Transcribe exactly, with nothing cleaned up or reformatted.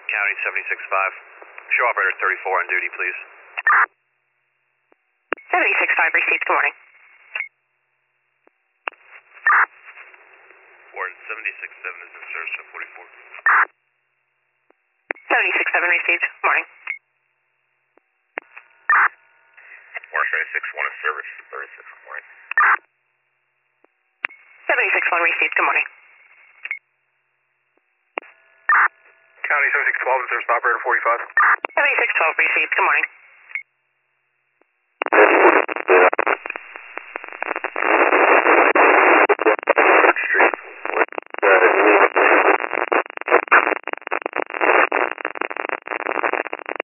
County seventy-six five. Show operator thirty-four on duty, please. seventy-six five received. Good morning. Warden seventy-six seven is in service of forty-four. seventy-six seven received. Good morning. Warden seventy-six one in service, thirty-six. Good morning. seventy-six one received. Good morning. County seventy-six twelve in service, operator forty-five. seventy-six twelve received. Good morning.